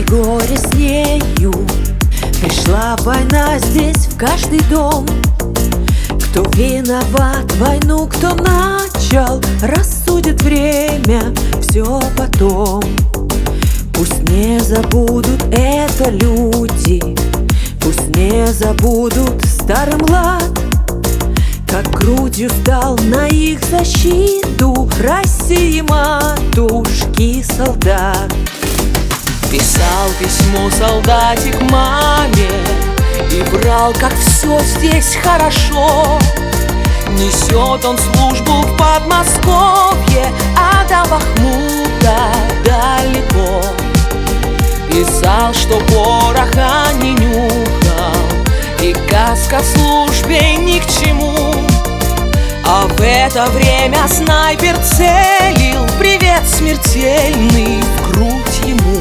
горе с нею. Пришла война здесь в каждый дом. Кто виноват войну, кто начал, рассудит время все потом. Пусть не забудут это люди, пусть не забудут старый млад, как грудью стал на их защиту России матушки солдат. Писал письмо солдатик маме и врал, как все здесь хорошо. Несет он службу в Подмосковье, а до Бахмута далеко. Писал, что пороха не нюхал и каска в службе ни к чему. А в это время снайпер целил привет смертельный в грудь ему.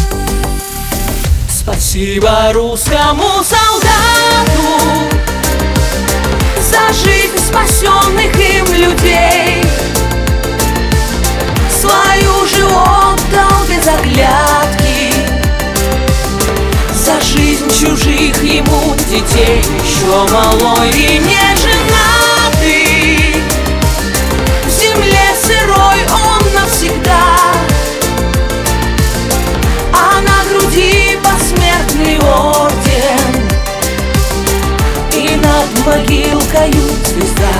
Спасибо русскому солдату за жизнь спасенных им людей. Свою же отдал без оглядки за жизнь чужих ему детей. Еще малой и не женатый, в земле сырой он навсегда, а на груди посмертный орден и над могилкою звезда.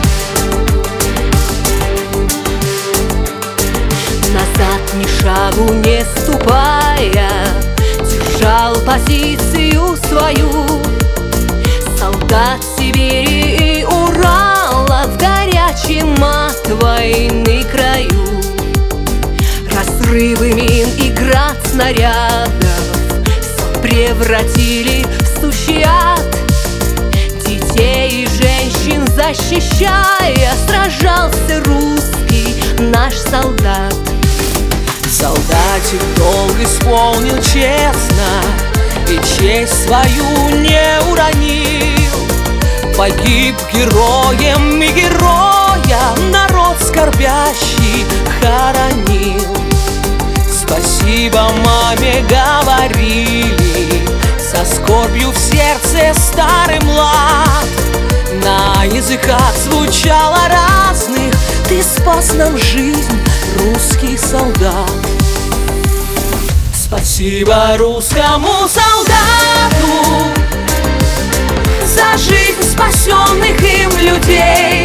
Назад ни шагу не ступая, держал позицию свою. Солдат Сибири и Урала в горячем от войны краю. Разрывы мин и град снарядов все превратили в сущий ад. Детей и женщин защищая, сражался русский наш солдат. Солдатик долг исполнил честно и честь свою не уронил. Погиб героем, и героя народ скорбящий хоронил. Спасибо маме говорили, со скорбью в сердце старый млад. На языках звучало разных: ты спас нам жизнь, русский солдат. Спасибо русскому солдату за жизнь спасенных им людей.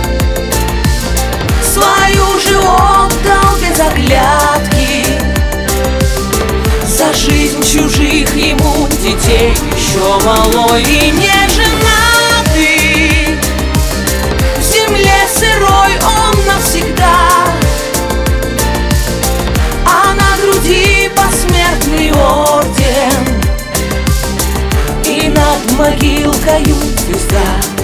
Свою же отдал без оглядки за жизнь чужих ему детей. Еще малой и не женатый, в земле сырой он навсегда, а на груди посмертный орден и над могилкою звезда.